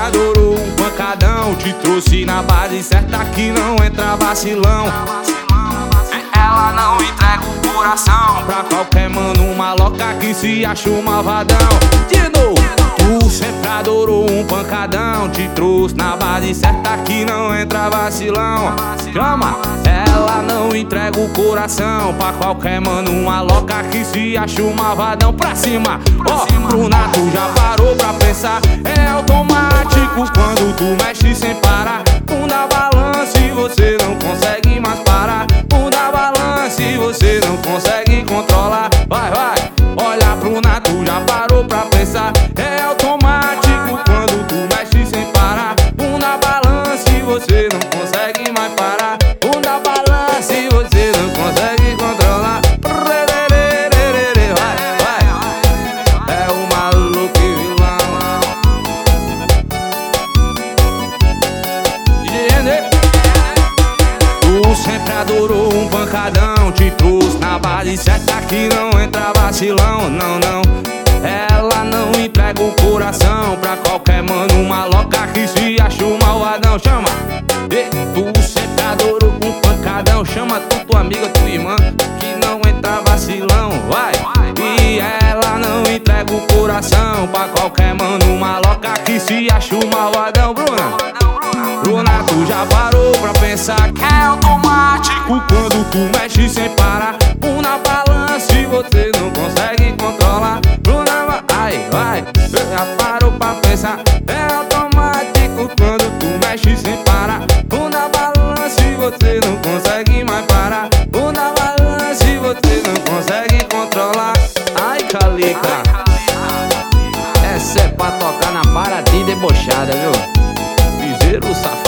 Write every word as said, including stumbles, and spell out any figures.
adorou um pancadão, te trouxe na base certa que não entra vacilão. Ela não entrega o coração pra qualquer mano maloca que se acha um malvadão. De novo, tu sempre adorou um pancadão, te trouxe na base certa que não entra vacilão. Chama, ela não entrega o coração pra qualquer mano maloca que se acha um malvadão. Pra cima, ó, Bruna, tu já parou pra pensar? É automático quando tu mexe sem parar. Bunda balança e você não consegue mais parar. Bunda balança e você não consegue controlar. Vai, vai, olha Bruna, tu já parou pra pensar? É automático quando tu mexe sem parar. Bunda balança e você não consegue mais parar. Bunda balança e você não consegue controlar. Vai, vai, é o maluco e vilão. Tu sempre adorou um pancadão, te trouxe na base certa que não entra vacilão. Não, não, ela não entrega o coração pra qualquer mano maloca que se acha um malvadão. Chama, e tu sempre adorou um pancadão. Chama tu, tua amiga, tua irmã que não entra vacilão. Vai, e ela não entrega o coração pra qualquer mano maloca que se acha um malvadão. Bruna, Bruna, tu já parou pra pensar que é automático quando tu mexe sem parar. Bunda balança e você não consegue controlar. Bruna, vai, vai, já parou pra pensar? É automático quando tu mexe sem parar. Bunda balança e você não consegue mais parar. Bunda balança e você não consegue controlar. Ai, Calica, essa é pra tocar na paradinha debochada, viu? Piseiro safado.